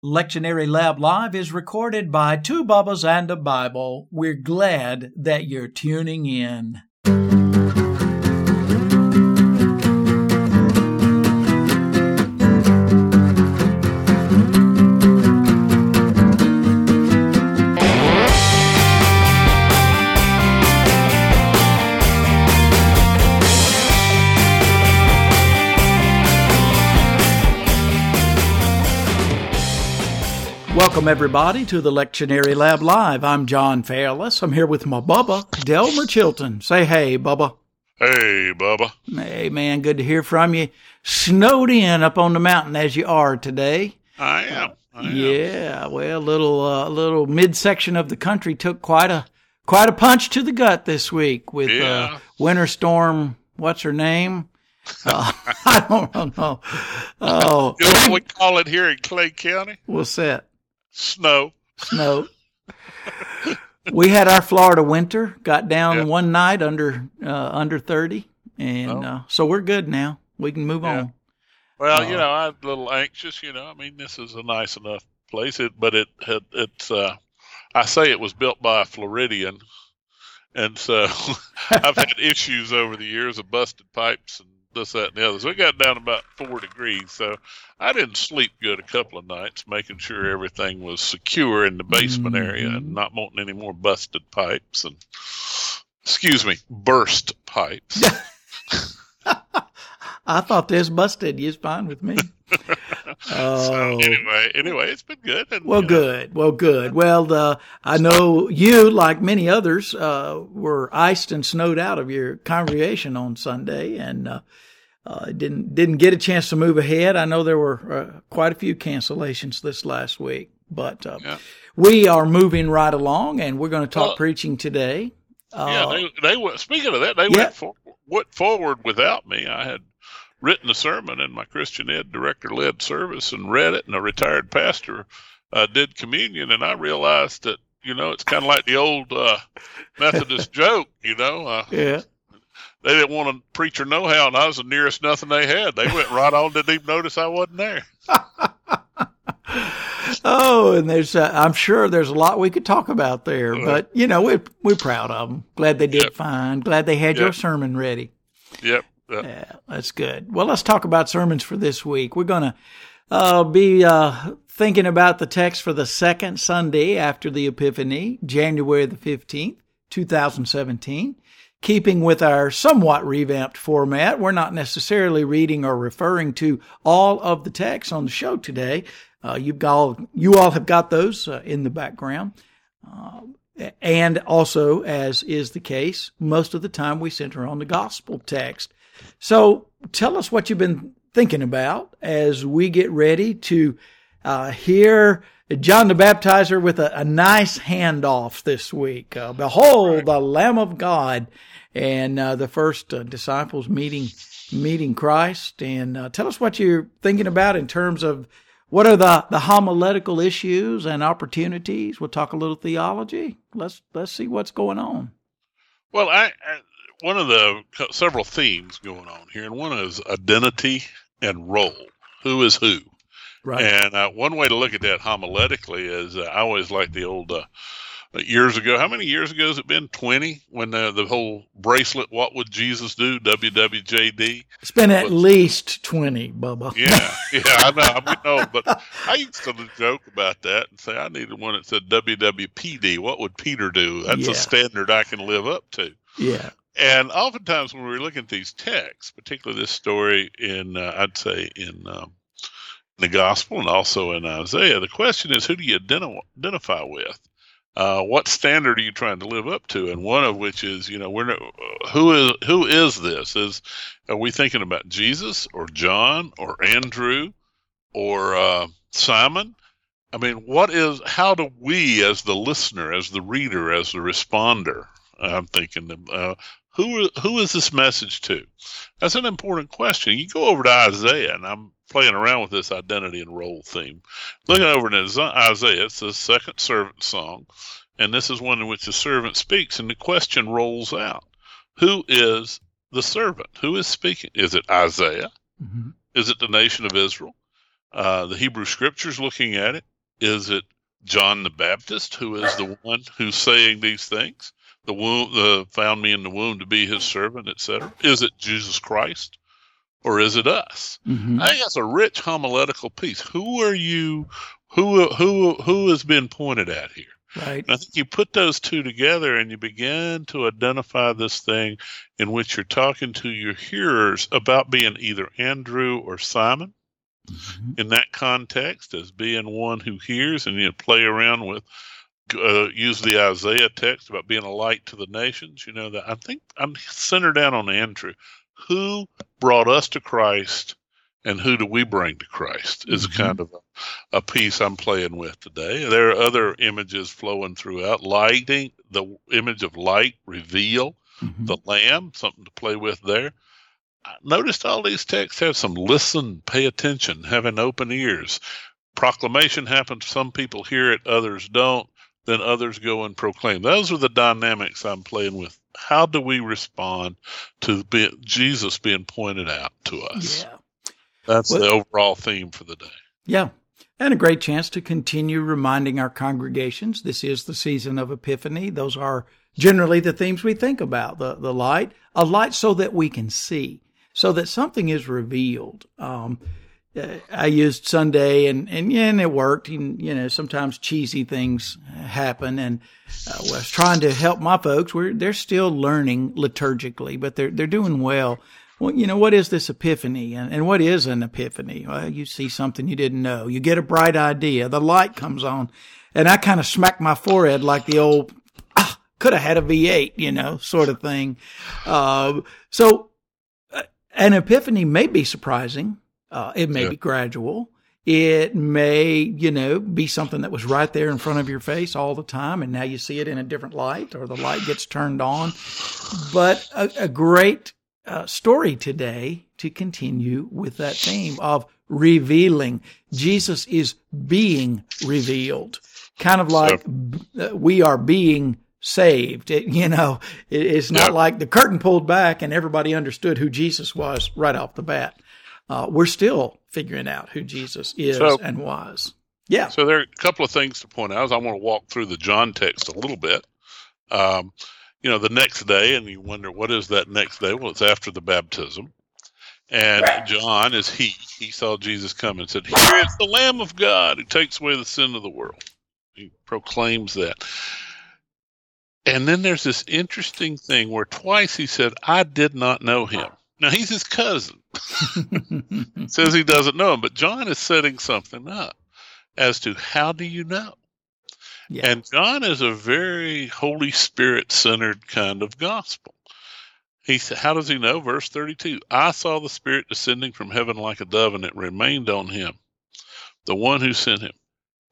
Lectionary Lab Live is recorded by Two Bubbas and a Bible. We're glad that you're tuning in. Welcome, everybody, to the Lectionary Lab Live. I'm John Fairless. I'm here with my Bubba, Delmer Chilton. Say hey, Bubba. Hey, Bubba. Hey, man, good to hear from you. Snowed in up on the mountain as you are today. I am. Yeah, well, a little midsection of the country took quite a punch to the gut this week with Winter Storm. What's her name? I don't know. Oh, you know what we call it here in Clay County? What's that? Snow. We had our Florida winter, got down one night under 30, and so we're good now. We can move on. Well, I'm a little anxious. I mean, this is a nice enough place, but it's. I say it was built by a Floridian, and so I've had issues over the years of busted pipes and this, that, and the other. So it got down about 4 degrees. So I didn't sleep good a couple of nights, making sure everything was secure in the basement area and not wanting any more busted pipes and, burst pipes. I thought this busted. It's fine with me. So anyway, it's been good. And, good. Well, I know you, like many others, were iced and snowed out of your congregation on Sunday, and didn't get a chance to move ahead. I know there were quite a few cancellations this last week, but we are moving right along, and we're going to talk preaching today. They went. Speaking of that, they went forward without me. I had written a sermon in my Christian Ed director-led service and read it, and a retired pastor did communion, and I realized that, it's kind of like the old Methodist joke, They didn't want a preacher know-how, and I was the nearest nothing they had. They went right on, didn't even notice I wasn't there. Oh, and I'm sure there's a lot we could talk about there, but, we're proud of them. Glad they did fine. Glad they had your sermon ready. Yep. Yeah, that's good. Well, let's talk about sermons for this week. We're going to be thinking about the text for the second Sunday after the Epiphany, January the 15th, 2017. Keeping with our somewhat revamped format, we're not necessarily reading or referring to all of the texts on the show today. You all have got those in the background. And also, as is the case, most of the time we center on the gospel text. So tell us what you've been thinking about as we get ready to hear John the Baptizer with a nice handoff this week. Behold, the Lamb of God, and the first disciples meeting Christ. And tell us what you're thinking about in terms of what are the homiletical issues and opportunities. We'll talk a little theology. Let's see what's going on. Well, one of the several themes going on here, and one is identity and role. Who is who? Right. And one way to look at that homiletically is I always like the old years ago. How many years ago has it been? 20? When the whole bracelet, what would Jesus do? WWJD. It's been at least 20, Bubba. Yeah, I know. But I used to joke about that and say I needed one that said WWPD. What would Peter do? That's a standard I can live up to. Yeah. And oftentimes when we're looking at these texts, particularly this story in, I'd say in the gospel and also in Isaiah, the question is, who do you identify with? What standard are you trying to live up to? And one of which is, who is this? Are we thinking about Jesus or John or Andrew or Simon? I mean, how do we as the listener, as the reader, as the responder, I'm thinking, who is this message to? That's an important question. You go over to Isaiah, and I'm playing around with this identity and role theme. Looking over at Isaiah, it's the second servant song, and this is one in which the servant speaks, and the question rolls out. Who is the servant? Who is speaking? Is it Isaiah? Mm-hmm. Is it the nation of Israel? The Hebrew Scriptures looking at it? Is it John the Baptist, who is the one who's saying these things? Found me in the womb to be his servant, etc. Is it Jesus Christ, or is it us? Mm-hmm. I think that's a rich homiletical piece. Who are you? Who has been pointed at here? Right. And I think you put those two together and you begin to identify this thing in which you're talking to your hearers about being either Andrew or Simon. Mm-hmm. In that context, as being one who hears, and you play around with, use the Isaiah text about being a light to the nations. That I think I'm centered down on Andrew. Who brought us to Christ, and who do we bring to Christ? Is mm-hmm. kind of a piece I'm playing with today. There are other images flowing throughout. Lighting, the image of light, reveal, mm-hmm. the Lamb, something to play with there. I noticed all these texts have some listen, pay attention, having open ears. Proclamation happens. Some people hear it, others don't. Then others go and proclaim. Those are the dynamics I'm playing with. How do we respond to Jesus being pointed out to us? Yeah. That's the overall theme for the day. Yeah. And a great chance to continue reminding our congregations this is the season of Epiphany. Those are generally the themes we think about. The light, a light so that we can see, so that something is revealed. I used Sunday and it worked. Sometimes cheesy things happen. And I was trying to help my folks. They're still learning liturgically, but they're doing well. Well, what is this epiphany? And what is an epiphany? Well, you see something you didn't know. You get a bright idea. The light comes on. And I kind of smack my forehead like the old, could have had a V8, sort of thing. So an epiphany may be surprising. It may be gradual. It may, be something that was right there in front of your face all the time, and now you see it in a different light, or the light gets turned on. But a great story today to continue with that theme of revealing. Jesus is being revealed, kind of like we are being saved. It's not like the curtain pulled back and everybody understood who Jesus was right off the bat. We're still figuring out who Jesus is and was. Yeah. So there are a couple of things to point out. I want to walk through the John text a little bit. The next day, and you wonder, what is that next day? Well, it's after the baptism. And John, he saw Jesus come and said, "Here is the Lamb of God who takes away the sin of the world." He proclaims that. And then there's this interesting thing where twice he said, "I did not know him." Now, he's his cousin. Says he doesn't know him, but John is setting something up as to how do you know? Yeah. And John is a very Holy Spirit-centered kind of gospel. He said, how does he know? Verse 32, "I saw the Spirit descending from heaven like a dove, and it remained on him, the one who sent him.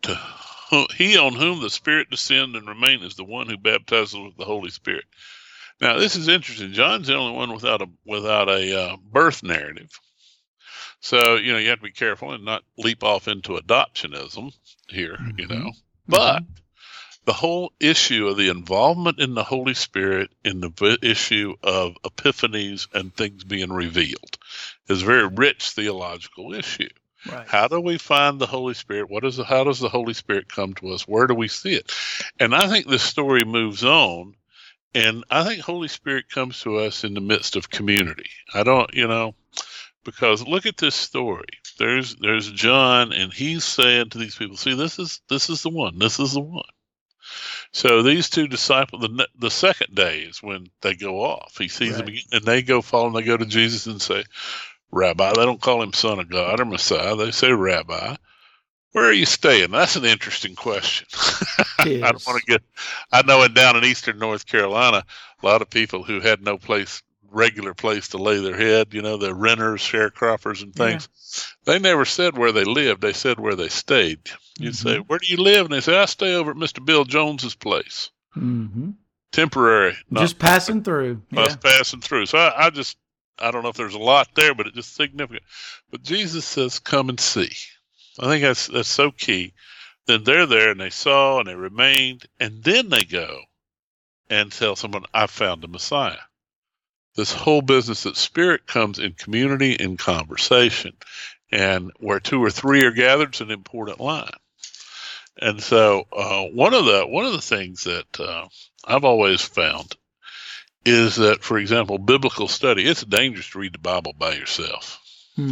He on whom the Spirit descended and remained is the one who baptizes with the Holy Spirit." Now, this is interesting. John's the only one without a birth narrative. So, you have to be careful and not leap off into adoptionism here, mm-hmm. But the whole issue of the involvement in the Holy Spirit in the issue of epiphanies and things being revealed is a very rich theological issue. Right. How do we find the Holy Spirit? How does the Holy Spirit come to us? Where do we see it? And I think this story moves on. And I think Holy Spirit comes to us in the midst of community. I don't, because look at this story. There's John, and he's saying to these people, "See, this is the one. This is the one." So these two disciples, the second day is when they go off. He sees them again, and they go follow him. They go to Jesus and say, "Rabbi." They don't call him Son of God or Messiah. They say, "Rabbi, where are you staying?" That's an interesting question. I don't want to I know down in eastern North Carolina, a lot of people who had no regular place to lay their head, the renters, sharecroppers and things. Yeah. They never said where they lived. They said where they stayed. You'd say, "Where do you live?" And they say, "I stay over at Mr. Bill Jones's place." Mm-hmm. Temporary. Just passing through. Just passing through. So I don't know if there's a lot there, but it's just significant. But Jesus says, "Come and see." I think that's so key. Then they're there and they saw and they remained, and then they go and tell someone, "I found the Messiah." This whole business that Spirit comes in community, in conversation, and where two or three are gathered is an important line. And so one of the things that I've always found is that, for example, biblical study, it's dangerous to read the Bible by yourself.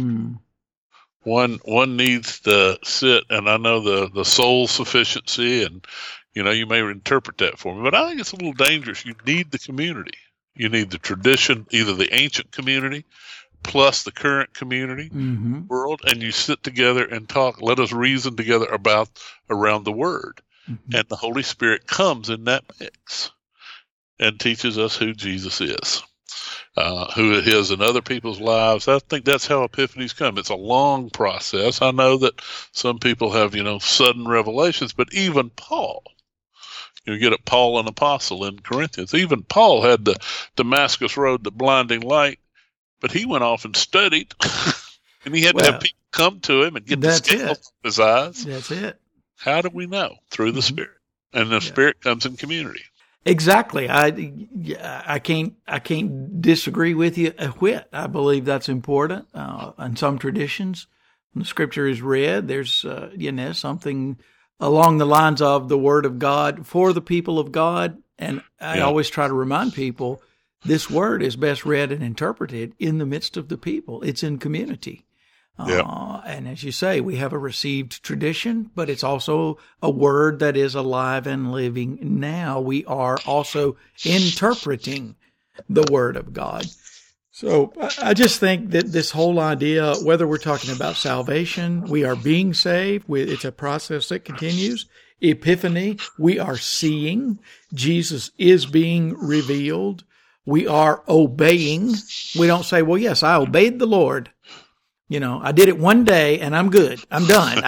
One needs to sit, and I know the soul sufficiency, and you may interpret that for me, but I think it's a little dangerous. You need the community. You need the tradition, either the ancient community plus the current community world, and you sit together and talk. Let us reason together around the Word, and the Holy Spirit comes in that mix and teaches us who Jesus is, who it is in other people's lives. I think that's how epiphanies come. It's a long process. I know that some people have, sudden revelations, but even Paul, you get at Paul, an apostle in Corinthians. Even Paul had the Damascus Road, the blinding light, but he went off and studied, and he had to have people come to him and get the scales off his eyes. That's it. How do we know? Through the Spirit, and the Spirit comes in community. Exactly. I can't disagree with you a whit. I believe that's important. In some traditions, when the Scripture is read, there's something along the lines of the Word of God for the people of God, and I always try to remind people this Word is best read and interpreted in the midst of the people. It's in community. And as you say, we have a received tradition, but it's also a Word that is alive and living now. We are also interpreting the Word of God. So I just think that this whole idea, whether we're talking about salvation, we are being saved, it's a process that continues. Epiphany, we are seeing. Jesus is being revealed. We are obeying. We don't say, well, yes, I obeyed the Lord. I did it one day and I'm good. I'm done.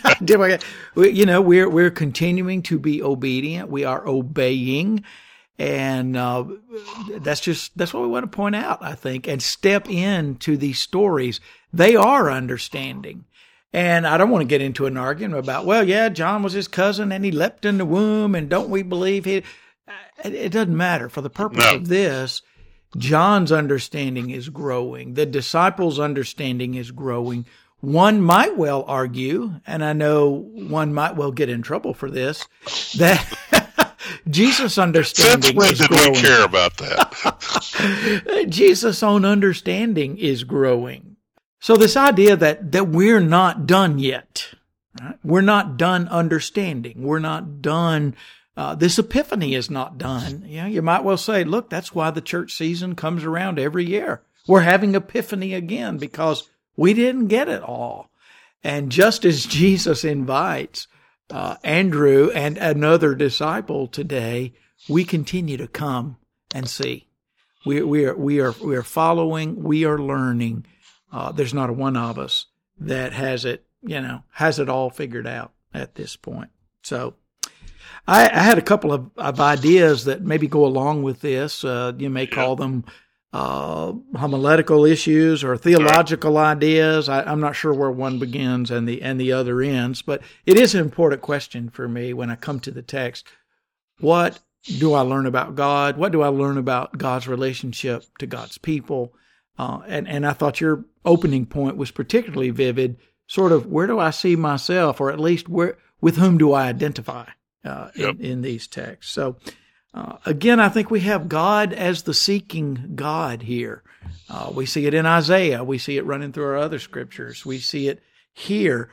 We're continuing to be obedient. We are obeying. And that's what we want to point out, I think, and step into these stories. They are understanding. And I don't want to get into an argument about, John was his cousin and he leapt in the womb, and don't we believe he... It doesn't matter. For the purpose of this, John's understanding is growing. The disciples' understanding is growing. One might well argue, and I know one might well get in trouble for this, that Jesus' understanding is growing. Since when did we care about that? Jesus' own understanding is growing. So this idea that we're not done yet, right? We're not done understanding. We're not done. This epiphany is not done. You might well say, look, that's why the church season comes around every year. We're having epiphany again because we didn't get it all. And just as Jesus invites Andrew and another disciple today, we continue to come and see. We are following. We are learning. There's not a one of us that has it all figured out at this point. So I had a couple of ideas that maybe go along with this. You may call them homiletical issues or theological ideas. I'm not sure where one begins and the other ends, but it is an important question for me when I come to the text. What do I learn about God? What do I learn about God's relationship to God's people? And I thought your opening point was particularly vivid. Sort of, where do I see myself, or at least with whom do I identify in these texts? So. Again, I think we have God as the seeking God here. We see it in Isaiah. We see it running through our other scriptures. We see it here.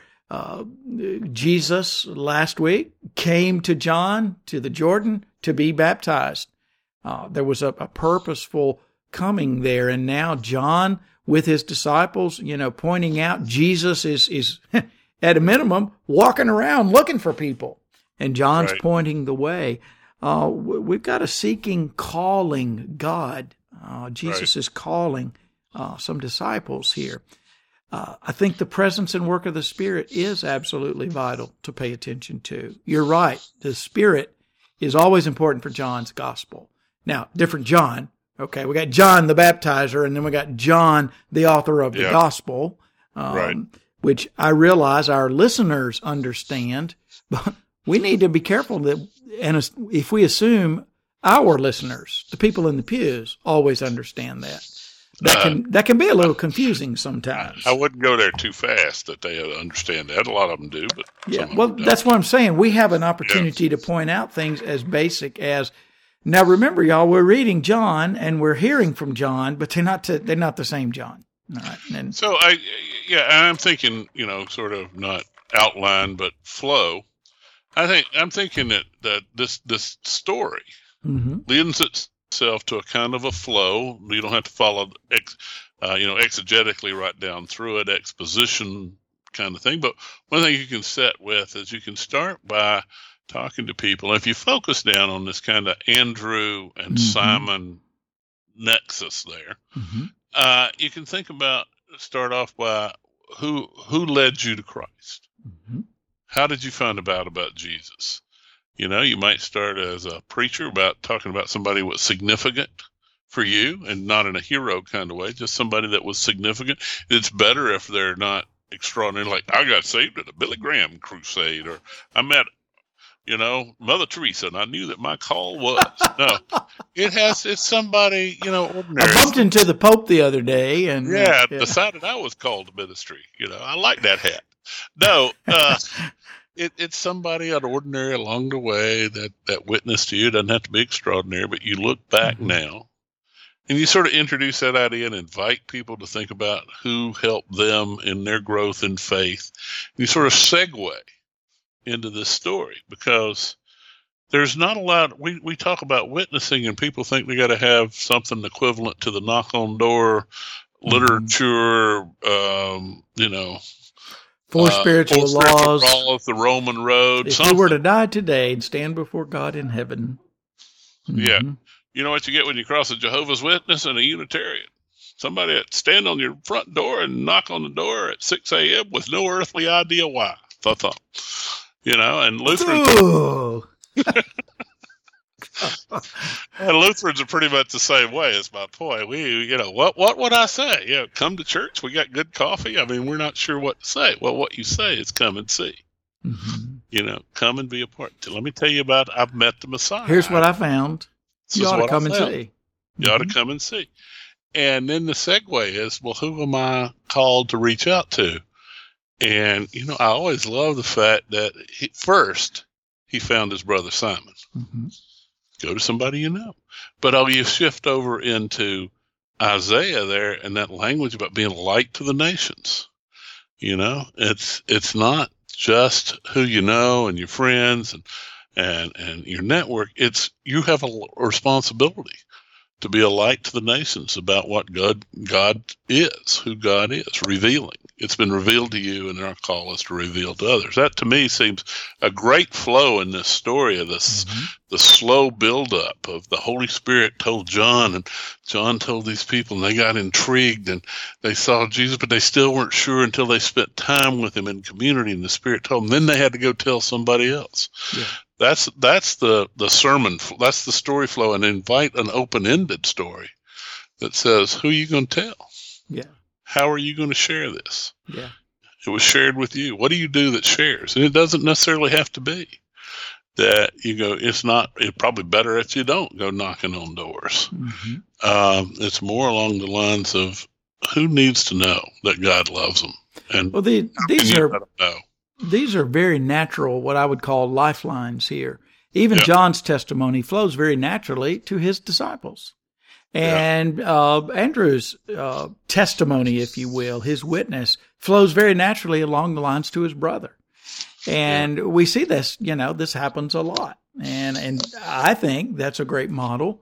Jesus last week came to John, to the Jordan, to be baptized. There was a purposeful coming there. And now John, with his disciples, pointing out Jesus is at a minimum, walking around looking for people. And John's pointing the way. We've got a seeking, calling God. Jesus is calling some disciples here. I think the presence and work of the Spirit is absolutely vital to pay attention to. You're right. The Spirit is always important for John's gospel. Now, different John. Okay, we got John the baptizer, and then we got John, the author of the gospel, which I realize our listeners understand, but we need to be careful that, and if we assume our listeners, the people in the pews, always understand that. that can be a little confusing sometimes. I wouldn't go there too fast that they understand that. A lot of them do, but yeah. Well, that's what I'm saying. We have an opportunity to point out things as basic as. Now, remember, y'all, we're reading John and we're hearing from John, but they're not the same John. All right. And so I'm thinking, sort of not outline but flow. I'm thinking that this story lends itself to a kind of a flow. You don't have to follow exegetically right down through it, exposition kind of thing. But one thing you can set with is you can start by talking to people. If you focus down on this kind of Andrew and Simon nexus there, you can start off by who led you to Christ. How did you find about Jesus? You might start as a preacher about talking about somebody who was significant for you, and not in a hero kind of way, just somebody that was significant. It's better if they're not extraordinary, like I got saved at a Billy Graham crusade, or I met Mother Teresa, and I knew that my call was. No, it's somebody, ordinary. I bumped into the Pope the other day and decided I was called to ministry. I like that hat. No, it's somebody ordinary along the way that witnessed to you. It doesn't have to be extraordinary, but you look back now and you sort of introduce that idea and invite people to think about who helped them in their growth in faith. And you sort of segue into this story, because there's not a lot. We talk about witnessing, and people think we got to have something equivalent to the knock on door literature, Four spiritual laws, the Roman road. If you were to die today and stand before God in heaven. Yeah. You know what you get when you cross a Jehovah's Witness and a Unitarian? Somebody that stand on your front door and knock on the door at 6 a.m. with no earthly idea why. Thump. And Lutherans. And Lutherans are pretty much the same way. Is my point. What would I say? Come to church. We got good coffee. I mean, we're not sure what to say. Well, what you say is come and see. Come and be a part. Let me tell you about. I've met the Messiah. Here's what I found. You ought to come and see. You ought to come and see. And then the segue is, well, who am I called to reach out to? And, I always love the fact that he found his brother Simon. Go to somebody you know. But you shift over into Isaiah there and that language about being a light to the nations. It's not just who you know and your friends and your network. It's you have a responsibility to be a light to the nations about what God is, who God is, revealing. It's been revealed to you, and our call is to reveal to others. That, to me, seems a great flow in this story of this, the slow buildup of the Holy Spirit told John, and John told these people, and they got intrigued, and they saw Jesus, but they still weren't sure until they spent time with him in community, and the Spirit told them. Then they had to go tell somebody else. Yeah. That's the sermon. That's the story flow, and invite an open-ended story that says, who are you going to tell? Yeah. How are you going to share this? Yeah. It was shared with you. What do you do that shares? And it doesn't necessarily have to be that you go, it's probably better if you don't go knocking on doors. It's more along the lines of who needs to know that God loves them. And these are very natural, what I would call lifelines here. Even John's testimony flows very naturally to his disciples. And Andrew's testimony, if you will, his witness, flows very naturally along the lines to his brother. And we see this, this happens a lot. And I think that's a great model.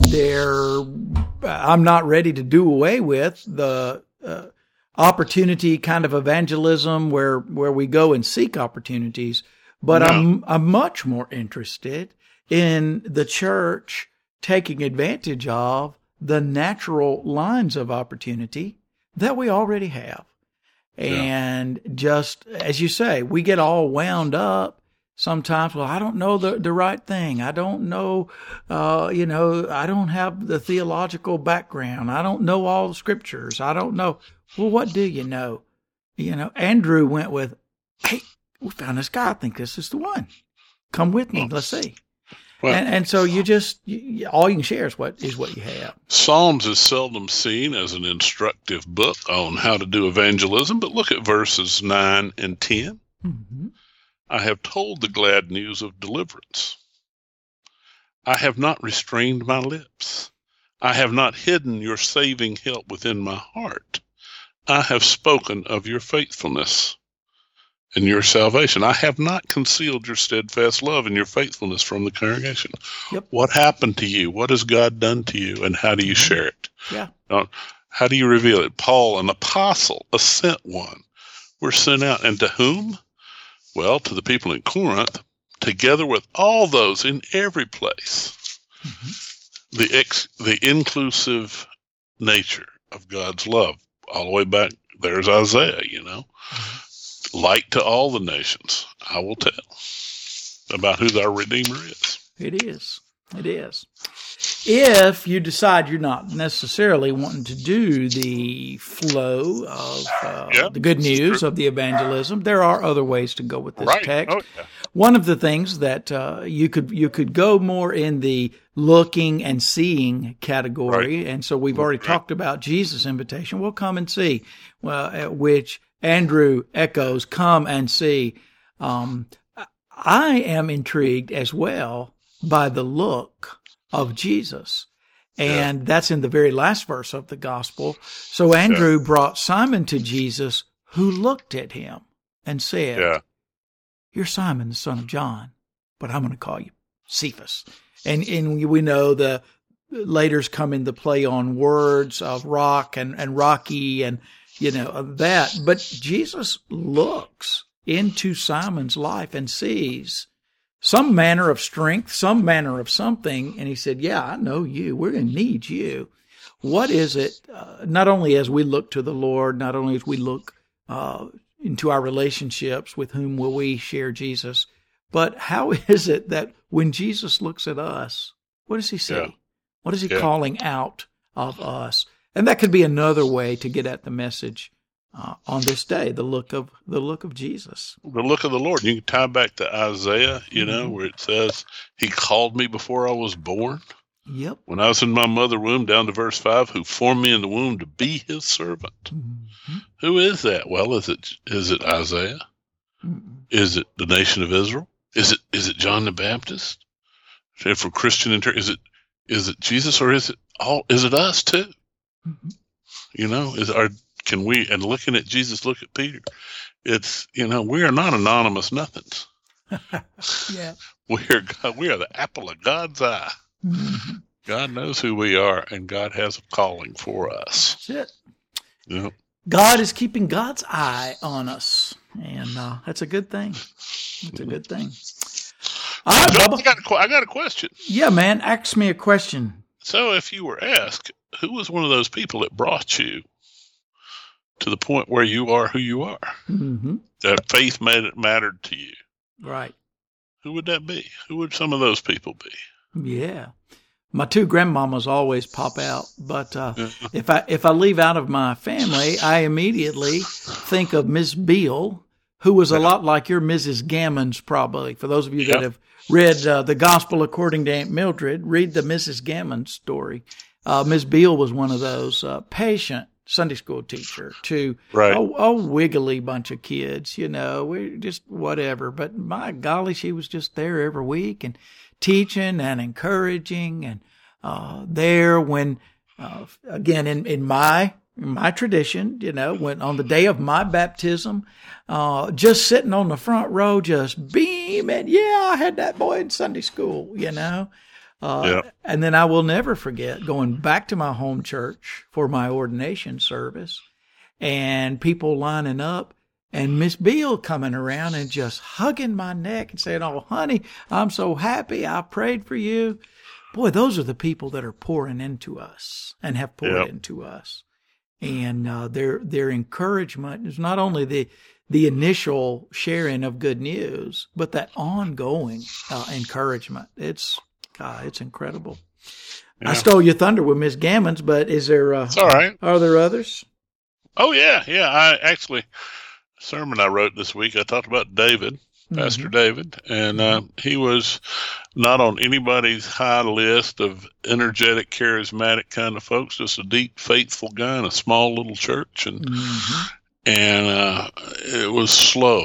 I'm not ready to do away with the opportunity kind of evangelism where we go and seek opportunities, but I'm much more interested in the church taking advantage of the natural lines of opportunity that we already have. And just, as you say, we get all wound up sometimes. Well, I don't know the right thing. I don't know, I don't have the theological background. I don't know all the scriptures. I don't know. Well, what do you know? Andrew went with, hey, we found this guy. I think this is the one. Come with me. Let's see. Well, And so all you can share is what you have. Psalms is seldom seen as an instructive book on how to do evangelism, but look at verses 9 and 10. Mm-hmm. I have told the glad news of deliverance. I have not restrained my lips. I have not hidden your saving help within my heart. I have spoken of your faithfulness and your salvation. I have not concealed your steadfast love and your faithfulness from the congregation. Yep. What happened to you? What has God done to you? And how do you share it? Yeah. How do you reveal it? Paul, an apostle, a sent one. We're sent out. And to whom? Well, to the people in Corinth, together with all those in every place. Mm-hmm. The inclusive nature of God's love. All the way back, there's Isaiah, Light to all the nations, I will tell about who our Redeemer is. It is. If you decide you're not necessarily wanting to do the flow of the good news of the evangelism, there are other ways to go with this text. Oh, yeah. One of the things that you could go more in the looking and seeing category, and so we've already talked about Jesus' invitation. Well, come and see, which Andrew echoes, come and see. I am intrigued as well by the look of Jesus. And that's in the very last verse of the gospel. So Andrew brought Simon to Jesus, who looked at him and said, you're Simon, the son of John, but I'm going to call you Cephas. And we know the later's come into play on words of rock and rocky and, that. But Jesus looks into Simon's life and sees some manner of strength, some manner of something. And he said, yeah, I know you. We're going to need you. What is it, not only as we look to the Lord, not only as we look into our relationships with whom will we share Jesus, but how is it that when Jesus looks at us, what does he see? Yeah. What is he calling out of us? And that could be another way to get at the message on this day, the look of Jesus. The look of the Lord. You can tie back to Isaiah, where it says, he called me before I was born. Yep. When I was in my mother womb, down to verse 5, who formed me in the womb to be his servant. Mm-hmm. Who is that? Well, is it Isaiah? Mm-hmm. Is it the nation of Israel? Is it John the Baptist? For Christian, is it Jesus, or is it us too? Mm-hmm. Can we, and looking at Jesus, look at Peter, it's, we are not anonymous nothings. Yeah. We are the apple of God's eye. Mm-hmm. God knows who we are, and God has a calling for us. That's it. Yep. God is keeping God's eye on us, and that's a good thing. That's a good thing. All right, Bubba. I got a question. Yeah, man. Ask me a question. So if you were asked, who was one of those people that brought you to the point where you are who you are? Mm-hmm. That faith mattered to you. Right. Who would that be? Who would some of those people be? Yeah. My two grandmamas always pop out, but if I leave out of my family, I immediately think of Miss Beale, who was a lot like your Mrs. Gammons, probably. For those of you that have read The Gospel According to Aunt Mildred, read the Mrs. Gammons story. Miss Beale was one of those patient Sunday school teacher to a wiggly bunch of kids, we're just whatever. But my golly, she was just there every week and teaching and encouraging, and there when again in my tradition, when on the day of my baptism, just sitting on the front row, just beaming. Yeah, I had that boy in Sunday school, And then I will never forget going back to my home church for my ordination service, and people lining up. And Miss Beale coming around and just hugging my neck and saying, "Oh, honey, I'm so happy. I prayed for you." Boy, those are the people that are pouring into us and have poured into us. And their encouragement is not only the initial sharing of good news, but that ongoing encouragement. It's incredible. Yeah. I stole your thunder with Miss Gammons, but is there? It's all right. Are there others? Oh yeah. I actually. Sermon I wrote this week, I talked about David, Pastor David, and he was not on anybody's high list of energetic, charismatic kind of folks, just a deep, faithful guy in a small little church, and it was slow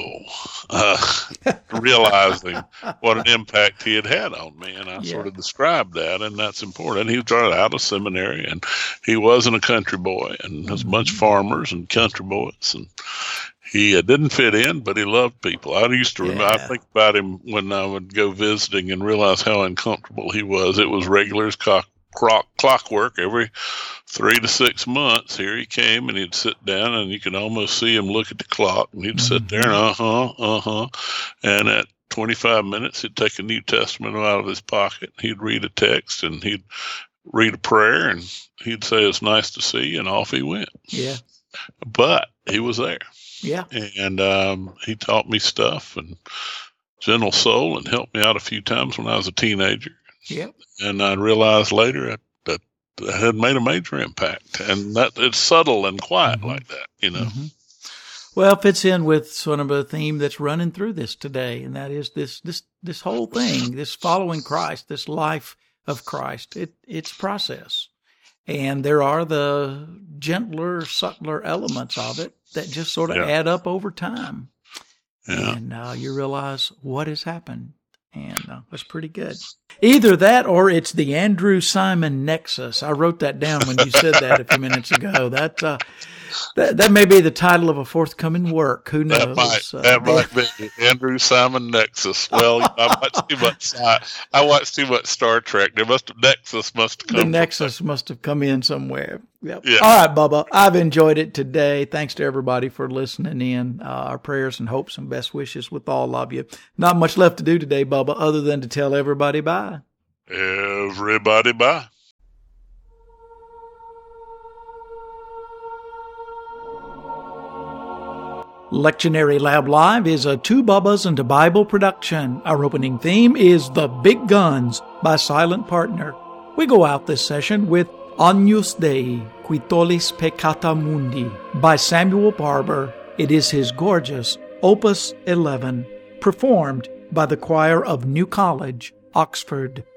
realizing what an impact he had on me, and I sort of described that, and that's important. He was out of seminary, and he wasn't a country boy, and there's a bunch of farmers and country boys, and he didn't fit in, but he loved people. I used to remember, I think about him when I would go visiting and realize how uncomfortable he was. It was regular as clockwork. Every 3 to 6 months, here he came, and he'd sit down, and you could almost see him look at the clock, and he'd sit there and and at 25 minutes, he'd take a New Testament out of his pocket. He'd read a text, and he'd read a prayer, and he'd say, "It's nice to see you," and off he went. Yeah. But he was there. Yeah. And he taught me stuff, and gentle soul, and helped me out a few times when I was a teenager. Yeah. And I realized later that I had made a major impact, and that it's subtle and quiet like that, you know. Well, it fits in with sort of a theme that's running through this today, and that is this whole thing, this following Christ, this life of Christ. It's process. And there are the gentler, subtler elements of it that just sort of add up over time. Yeah. And you realize what has happened. And that's pretty good. Either that or it's the Andrew Simon Nexus. I wrote that down when you said that a few minutes ago. That may be the title of a forthcoming work. Who knows? That might be Andrew Simon Nexus. Well, I watched too much Star Trek. Nexus must have come. The Nexus must have come in somewhere. Yep. Yeah. All right, Bubba. I've enjoyed it today. Thanks to everybody for listening in. Our prayers and hopes and best wishes with all of you. Not much left to do today, Bubba, other than to tell everybody bye. Everybody bye. Lectionary Lab Live is a Two Bubbas and a Bible production. Our opening theme is The Big Guns by Silent Partner. We go out this session with Agnus Dei, Qui Tollis Peccata Mundi by Samuel Barber. It is his gorgeous Opus 11, performed by the choir of New College, Oxford.